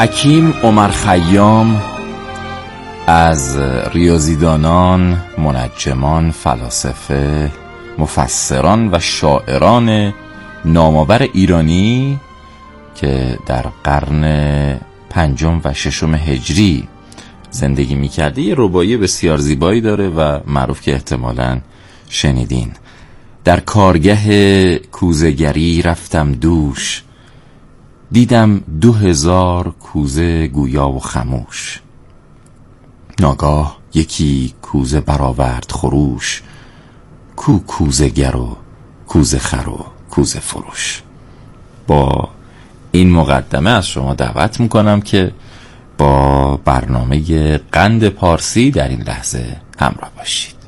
حکیم عمر خیام از ریاضیدانان، منجمان، فلاسفه، مفسران و شاعران نامآور ایرانی که در قرن 5 و 6 هجری زندگی می‌کرده یه رباعی بسیار زیبایی داره و معروف که احتمالاً شنیدین. در کارگه کوزه‌گری رفتم دوش، دیدم 2000 کوزه گویا و خموش. ناگاه یکی کوزه برآورد خروش، کو کوزه گر و کوزه خر و کوزه فروش. با این مقدمه از شما دعوت میکنم که با برنامه قند پارسی در این لحظه همراه باشید.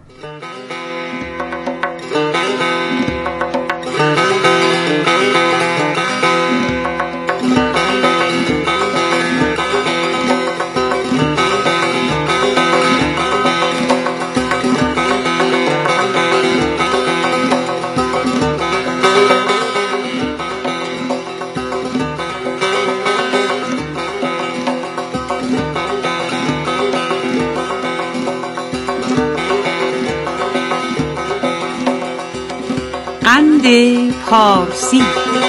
قند پارسی.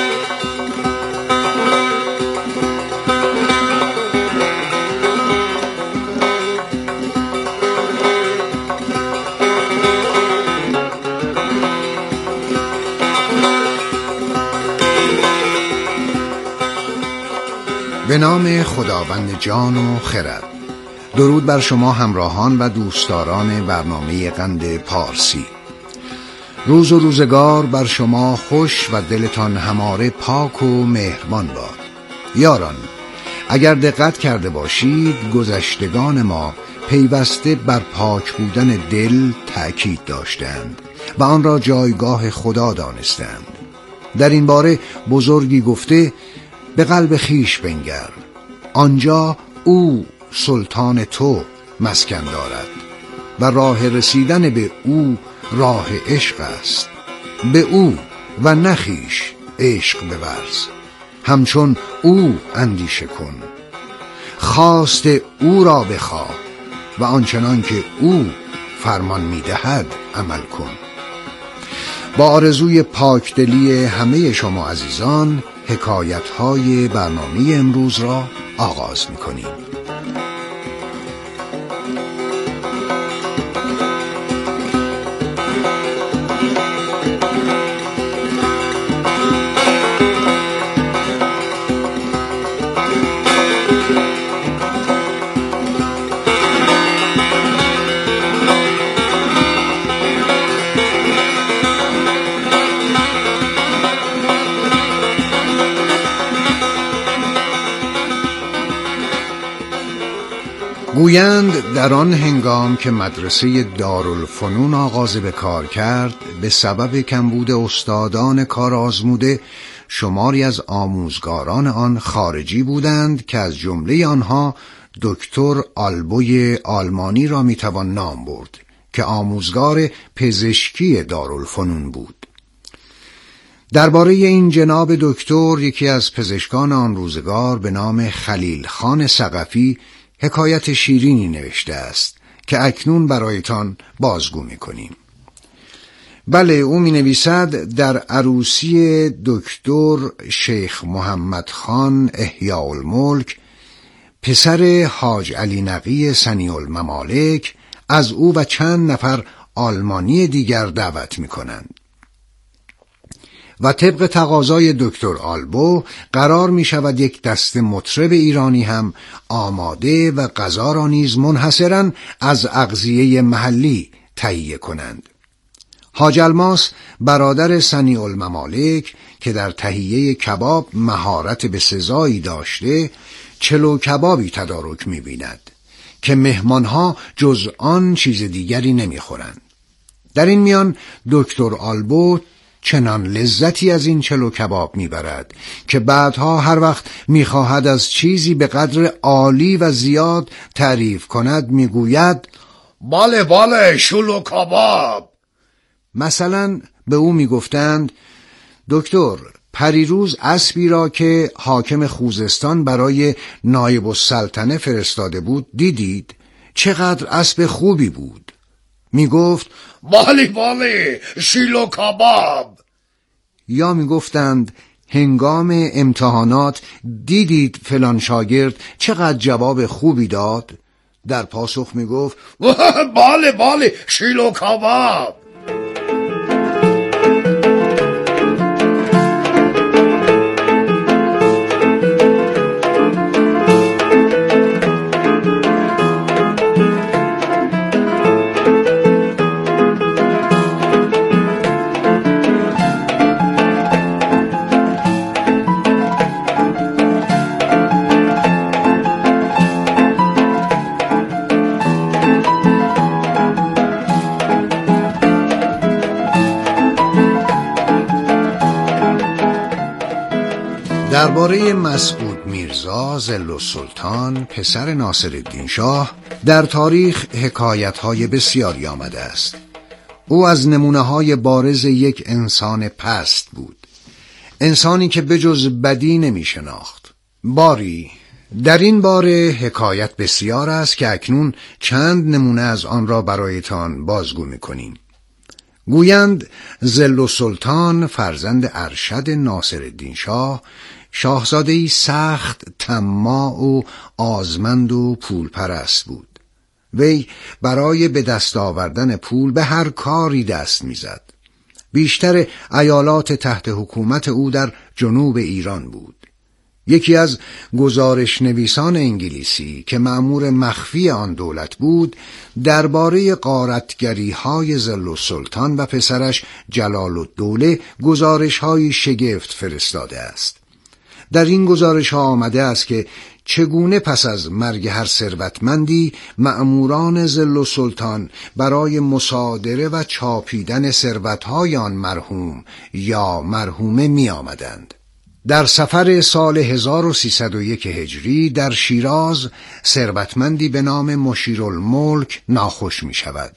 به نام خداوند جان و خرد. درود بر شما همراهان و دوستداران برنامه قند پارسی. روز و روزگار بر شما خوش و دلتان هماره پاک و مهربان باد. یاران، اگر دقت کرده باشید گذشتگان ما پیوسته بر پاک بودن دل تأکید داشتند و آن را جایگاه خدا دانستند. در این باره بزرگی گفته به قلب خیش بنگر، آنجا او سلطان تو مسکن دارد و راه رسیدن به او راه عشق است. به او و نخیش عشق بورز، همچون او اندیشه کن، خواست او را بخواه و آنچنان که او فرمان میدهد عمل کن. با آرزوی پاکدلی همه شما عزیزان حکایت‌های برنامه امروز را آغاز می‌کنیم. گویند در آن هنگام که مدرسه دارالفنون آغاز به کار کرد، به سبب کمبود استادان کار آزموده شماری از آموزگاران آن خارجی بودند که از جمله آنها دکتر آلبوی آلمانی را میتوان نام برد که آموزگار پزشکی دارالفنون بود. درباره این جناب دکتر یکی از پزشکان آن روزگار به نام خلیل خان ثقفی حکایت شیرینی نوشته است که اکنون برایتان بازگو می‌کنیم. بله، او می‌نویسد در عروسی دکتر شیخ محمد خان احیاء الملک پسر حاج علی نقی صنیع الممالک از او و چند نفر آلمانی دیگر دعوت می‌کنند و طبق تقاضای دکتر آلبو قرار می شود یک دسته مطرب ایرانی هم آماده و غذا را نیز منحصراً از اغذیه محلی تهیه کنند. حاج الماس برادر صنیع الممالک که در تهیه کباب مهارت بسزایی داشته، چلو کبابی تدارک می بیند که مهمانها جز آن چیز دیگری نمی خورند. در این میان دکتر آلبو چنان لذتی از این چلو کباب میبرد که بعدها هر وقت میخواهد از چیزی به قدر عالی و زیاد تعریف کند میگوید بله بله شلو کباب. مثلا به او میگفتند دکتر پریروز اسبی را که حاکم خوزستان برای نایب السلطنه فرستاده بود دیدید؟ چقدر اسب خوبی بود. می گفت بله بله، شیلو کباب. یا می گفتند هنگام امتحانات دیدید فلان شاگرد چقدر جواب خوبی داد؟ در پاسخ می گفت بله بله، شیلو کباب. درباره مسعود میرزا ظل‌السلطان پسر ناصرالدین شاه در تاریخ حکایت‌های بسیاری آمده است. او از نمونه‌های بارز یک انسان پست بود، انسانی که بجز بدی نمی شناخت. باری در این باره حکایت بسیار است که اکنون چند نمونه از آن را برایتان بازگو می‌کنیم. گویند ظل‌السلطان فرزند ارشد ناصرالدین شاه شاهزاده‌ای سخت طماع و آزمند و پولپرست بود. وی برای به دست آوردن پول به هر کاری دست میزد. بیشتر ایالات تحت حکومت او در جنوب ایران بود. یکی از گزارش نویسان انگلیسی که مأمور مخفی آن دولت بود درباره غارتگری‌های ظل‌السلطان و پسرش جلال‌الدوله گزارش‌های شگفت فرستاده است. در این گزارش‌ها آمده است که چگونه پس از مرگ هر ثروتمندی مأموران ظل‌السلطان برای مصادره و چاپیدن ثروت‌های آن مرحوم یا مرحومه می آمدند. در سفر سال 1301 هجری در شیراز ثروتمندی به نام مشیرالملک ناخوش می شود.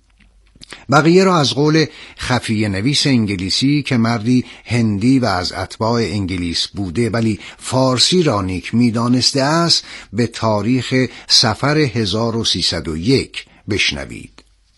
بقیه را از قول خفیه نویس انگلیسی که مردی هندی و از اتباع انگلیس بوده ولی فارسی را نیک می دانسته است به تاریخ سفر 1301 بشنوید.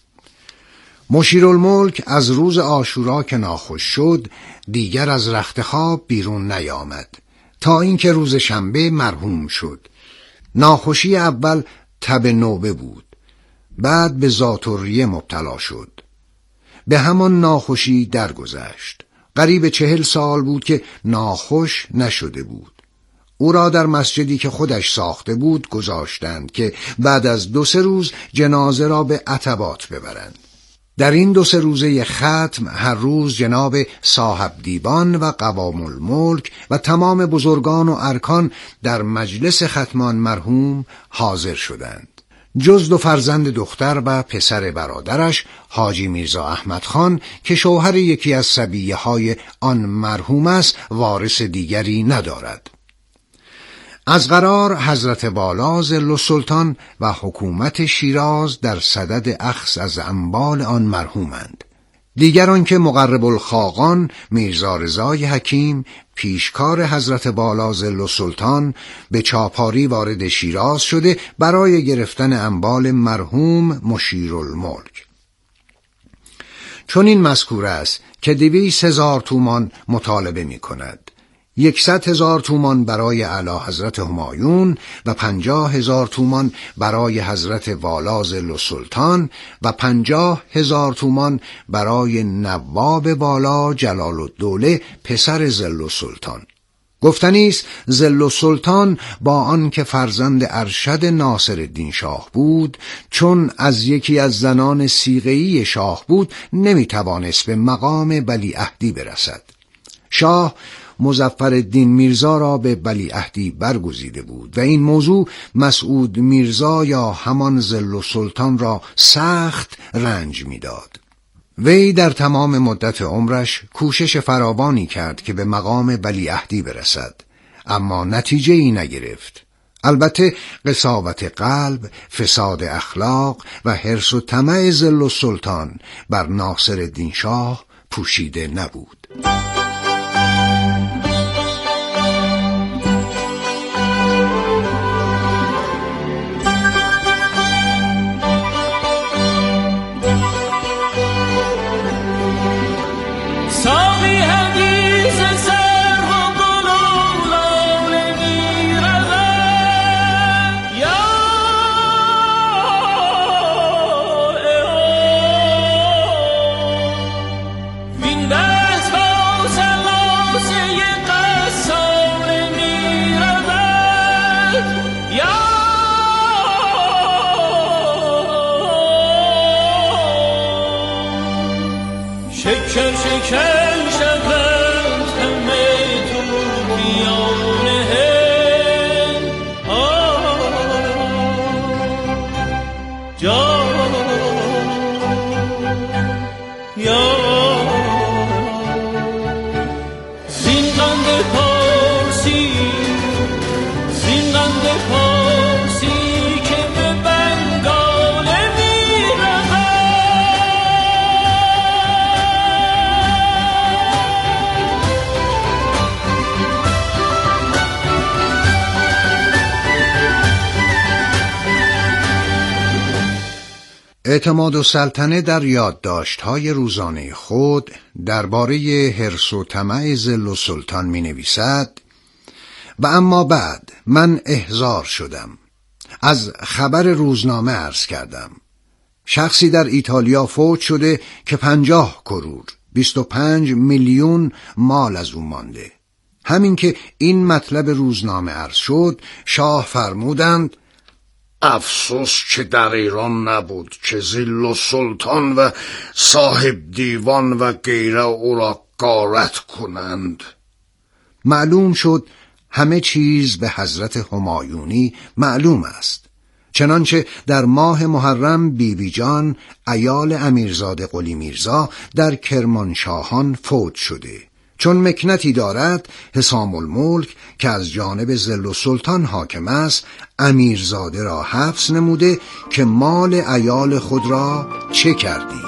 مشیرالملک از روز عاشورا که ناخوش شد دیگر از رخت خواب بیرون نیامد تا اینکه روز شنبه مرحوم شد. ناخوشی اول تب نوبه بود، بعد به ذات‌الریه مبتلا شد. به همان ناخوشی درگذشت. قریب 40 سال بود که ناخوش نشده بود. او را در مسجدی که خودش ساخته بود گذاشتند که بعد از 2-3 روز جنازه را به عتبات ببرند. در این 2-3 روزه ختم هر روز جناب صاحب دیوان و قوام الملک و تمام بزرگان و ارکان در مجلس ختمان مرحوم حاضر شدند. جز 2 فرزند دختر و پسر برادرش حاجی میرزا احمد خان که شوهر یکی از صبیه های آن مرحوم است وارث دیگری ندارد. از قرار حضرت والا ظل‌السلطان و حکومت شیراز در صدد اخذ از اموال آن مرحومند. دیگران که مقرب الخاقان میرزا رضای حکیم پیشکار حضرت والا ظل‌السلطان به چاپاری وارد شیراز شده برای گرفتن اموال مرحوم مشیرالملک. چون این مذکور است که 200,000 تومان مطالبه می کند. 100,000 تومان برای اعلی حضرت همایون و 50,000 تومان برای حضرت والا ظل‌السلطان و 50,000 تومان برای نواب والا جلال‌الدوله پسر ظل‌السلطان. گفتنی است ظل‌السلطان با آن که فرزند ارشد ناصرالدین شاه بود چون از یکی از زنان صیغه‌ای شاه بود نمیتوانست به مقام ولیعهدی برسد. شاه مظفرالدین میرزا را به ولیعهدی برگزیده بود و این موضوع مسعود میرزا یا همان ظل‌السلطان را سخت رنج میداد. وی در تمام مدت عمرش کوشش فراوانی کرد که به مقام ولیعهدی برسد، اما نتیجه ای نگرفت. البته قساوت قلب، فساد اخلاق و حرص و طمع ظل‌السلطان بر ناصرالدین شاه پوشیده نبود. شکر شکر شود همه طوفیان هند جان یا زین قند پارسی زین قند پارسی که به بنگاله میرود اعتمادالسلطنه در یادداشت‌های روزانه خود درباره حرص و طمع ظل السلطان می‌نویسد: و اما بعد من احضار شدم، از خبر روزنامه عرض کردم شخصی در ایتالیا فوت شده که 50 کرور 25 میلیون مال از او مانده. همین که این مطلب روزنامه عرض شد، شاه فرمودند افسوس که در ایران نبود که ظل السلطان و صاحب دیوان و غیره او را غارت کنند. معلوم شد همه چیز به حضرت همایونی معلوم است، چنانچه در ماه محرم بیبی جان عیال امیرزاده قلی میرزا در کرمانشاهان فوت شده، چون مکنتی دارد حسام الملک که از جانب ظل السلطان حاکم است امیرزاده را حبس نموده که مال عیال خود را چه کردی؟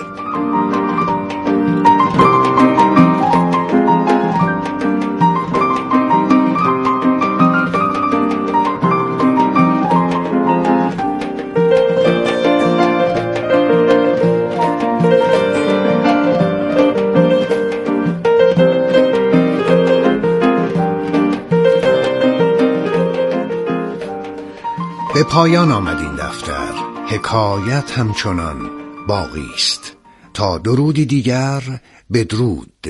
به پایان آمد این دفتر. حکایت همچنان باقی است. تا درودی دیگر، بدرود.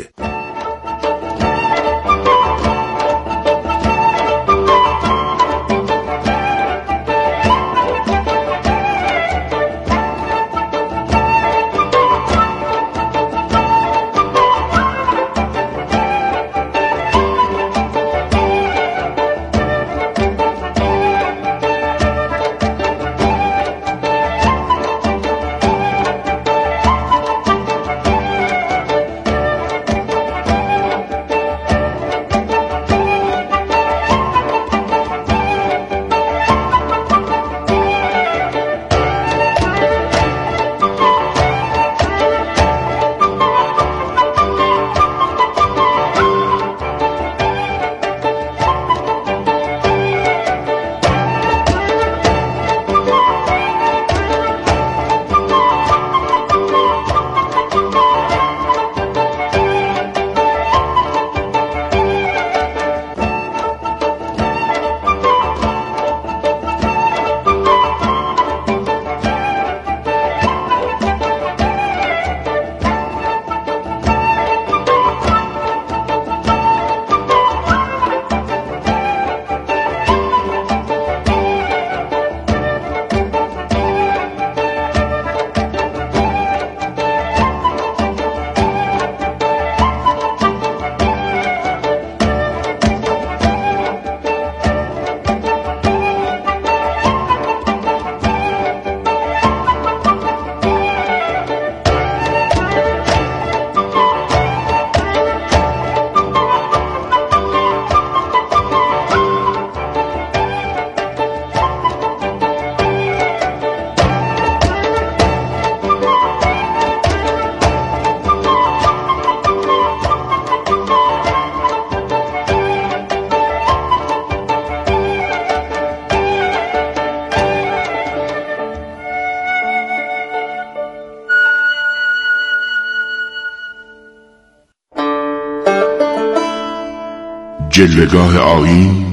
جلوه‌گاه آیین،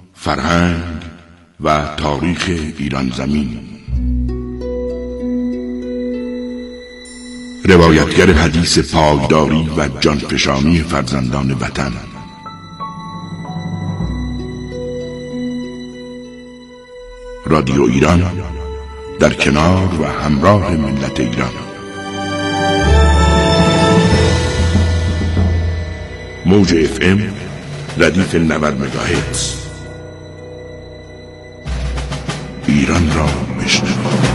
فرهنگ و تاریخ ایران زمین. روایتگر حدیث پایداری و جانفشانی فرزندان وطن. رادیو ایران در کنار و همراه ملت ایران. موج FM ردیف 90 مگاهرتز. ایران را بشنو.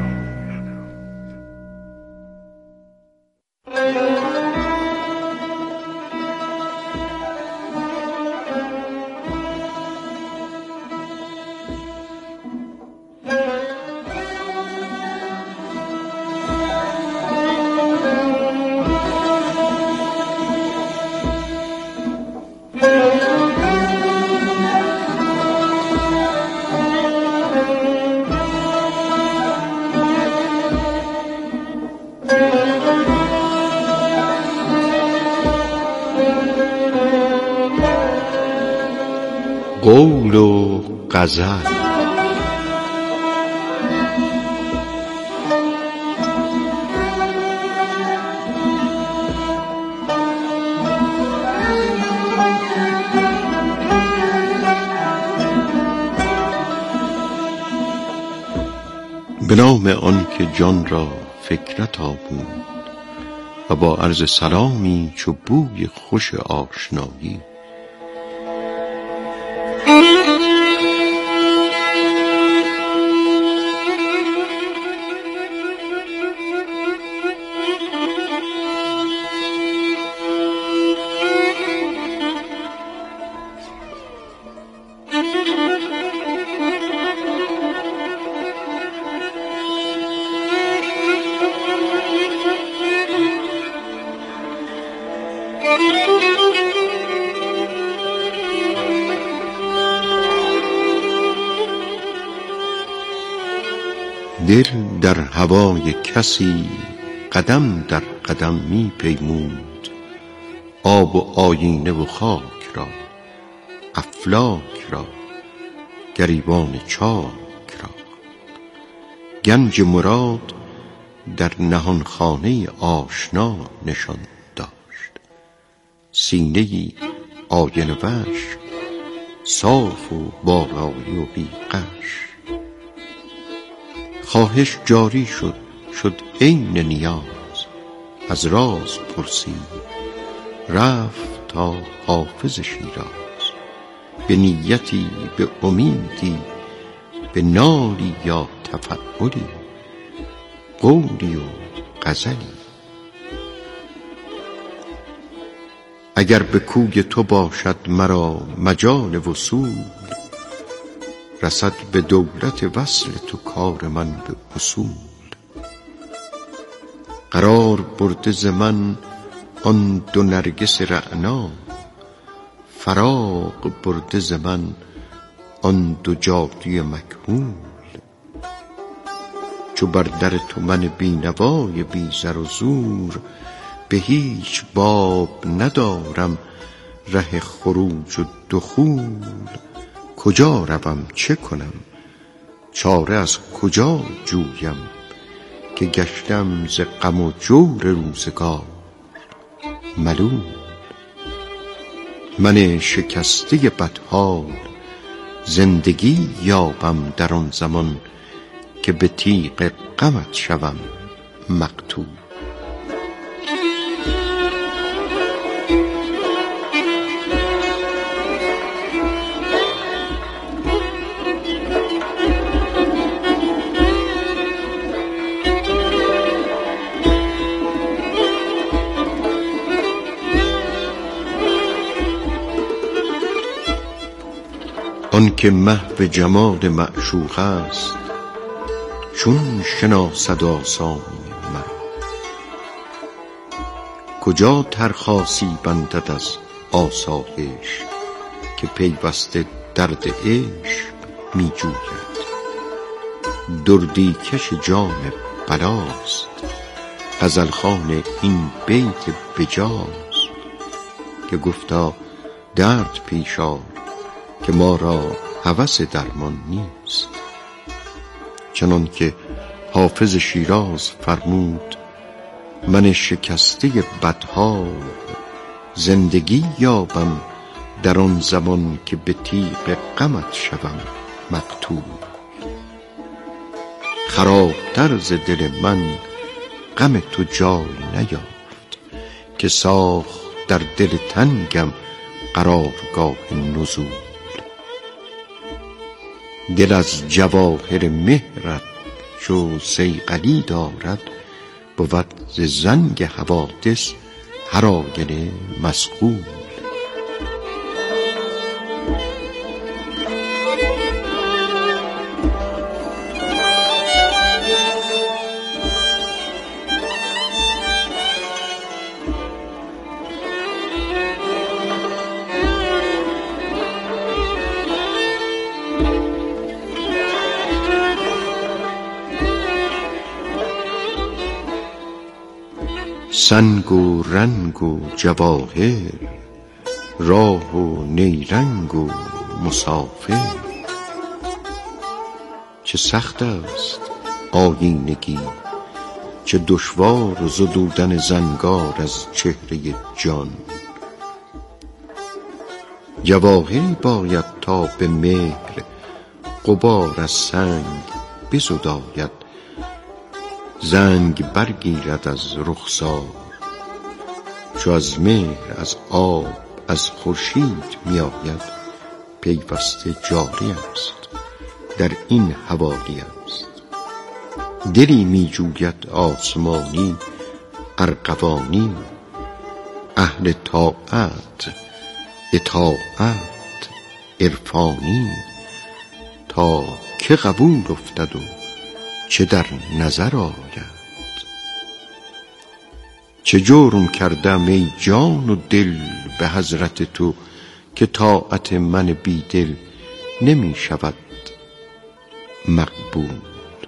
قول و غزل. به نام آن که جان را فکرت آمود و با عرض سلامی چو بوی خوش آشنایی. دل در هوای کسی قدم در قدم می پیمود، آب و آینه و خاک را، افلاک را، گریبان چاک را. گنج مراد در نهانخانه آشنا نشان داشت، سینه‌ای آینه وش، صاف و بالایی و بیغش. خواهش جاری شد عین نیاز، از راز پرسید رفت تا حافظ شیراز. به نیتی، به امیدی، به نالی یا تفعلی، قولی و غزلی. اگر به کوی تو باشد مرا مجال وصول، رسد به دولت وصل تو کار من به اصول. قرار برده ز من آن دو نرگس رعنا، فراق برده ز من آن دو جادوی مکحول. چو بر در تو من بینوای بی زر و زور، به هیچ باب ندارم ره خروج و دخول. کجا روم چه کنم، چاره از کجا جویم، که گشتم ز غم و جور روزگار ملول. من شکسته بدحال زندگی یابم در آن زمان، که به تیغ غمت شوم مقتول. آن که محو جمال معشوق است، چون شناسد آسانی مرا. کجا ترخاسی بندد از آسایش، که پیوسته درد عشق می جوید. دردی کش جام بلاست، غزلخوان این بیت بجاست. که گفتا درد پیش آر، که ما را هوس درمان نیست. چنان که حافظ شیراز فرمود، من شکسته بدحال زندگی یابم در آن زمان، که به تیغ غمت شوم مقتول. خرابتر ز دل من غم تو جای نیافت، که ساخت در دل تنگم قرارگاه نزول. دل از جواهر مهرت چو صیقلی دارد، بود ز زنگ حوادث هر آینه مسغول. سنگ و رنگ و جواهر، راه و نیرنگ و مسافر. چه سخت است آیینگی، چه دشوار زدودن زنگار از چهره جان. جواهری باید تا به مهر غبار از سنگ بزداید، زنگ برگیرد از رخسار. چو از مهر، از آب، از خورشید می آید، پیوسته جاری است، در این حوالی است. دلی می جوید آسمانی، ارغوانی، اهل طاعت، اطاعت، عرفانی. تا که قبول افتد و چه در نظر آید. چه جرم کردم ای جان و دل به حضرت تو، که طاعت من بی دل نمی شود مقبول.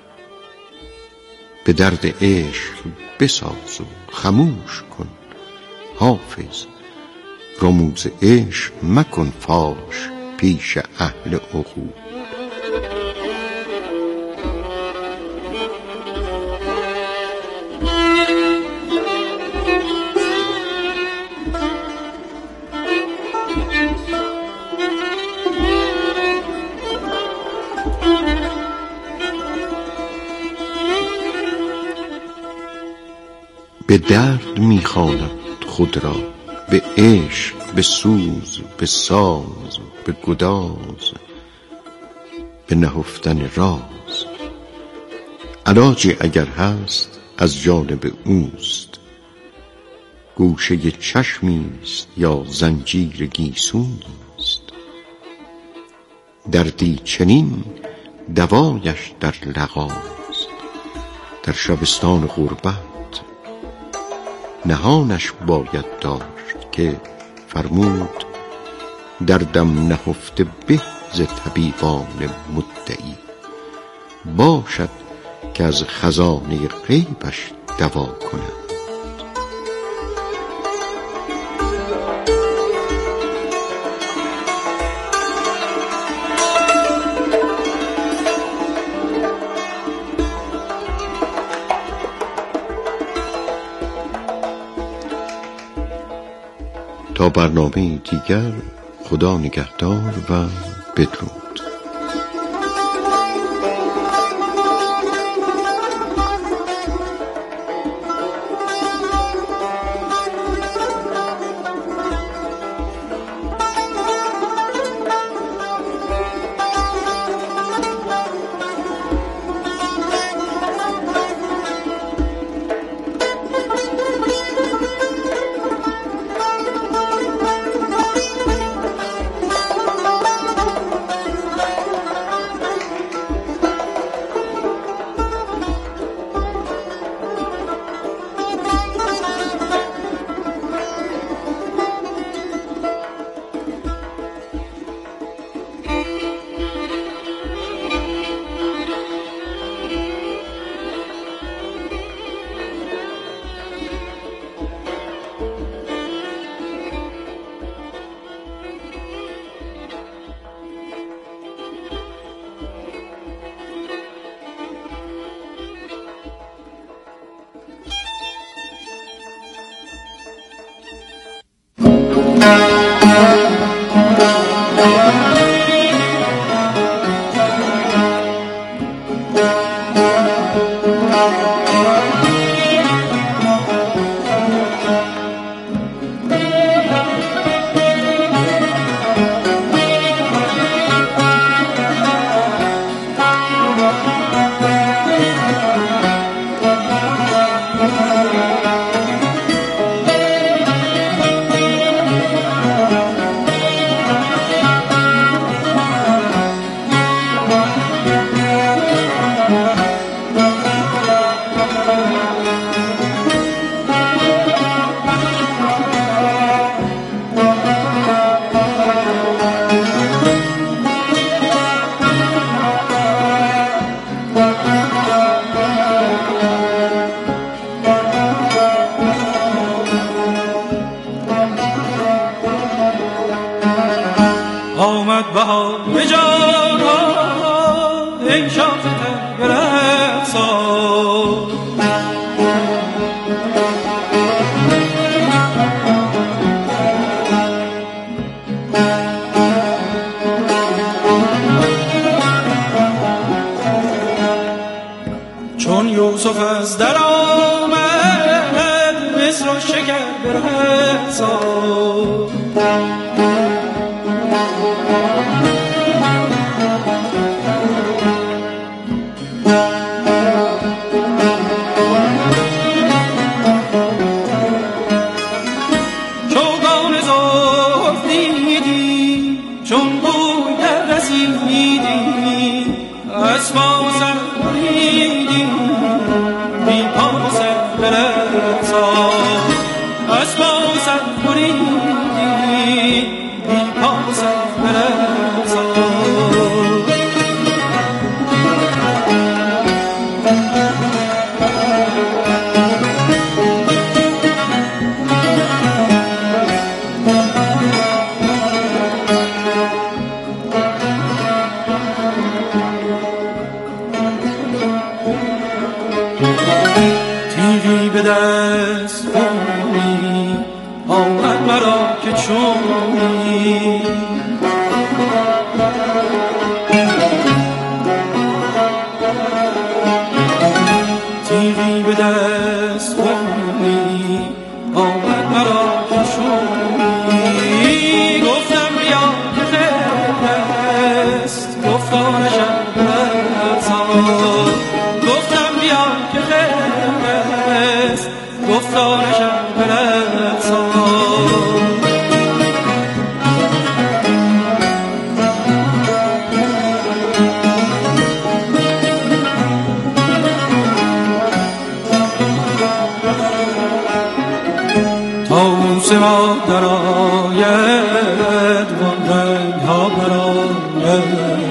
به درد عشق بساز و خموش کن حافظ، رموز عشق مکن فاش پیش اهل عقول. به درد میخواند خود را، به عشق، به سوز، به ساز، به گداز، به نهفتن راز. علاجی اگر هست از جانب اوست، گوشه چشمیست یا زنجیر گیسونیست. دردی چنین دوایش در لقاست، در شبستان غربت نهانش باید داشت، که فرمود دردم نهفته به ز طبیبان مدعی. باشد که از خزانه غیبش دوا کند. تا برنامه دیگر، خدا نگهدار و بدرود. آمد بهار به جان ای شاخ برقصان چون یوسف از در آمد مصر و شکر برقصان تیغی به دست خونی آمد مرا که چونی تیغی به دست خونی آمد مرا که چونی گفتم بیا که خیر است گفتارشم برسان گفتم بیا که خیر است گفتارشم برسان طاووس ما در آید وان رنگ ها برآید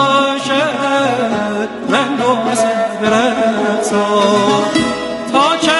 تا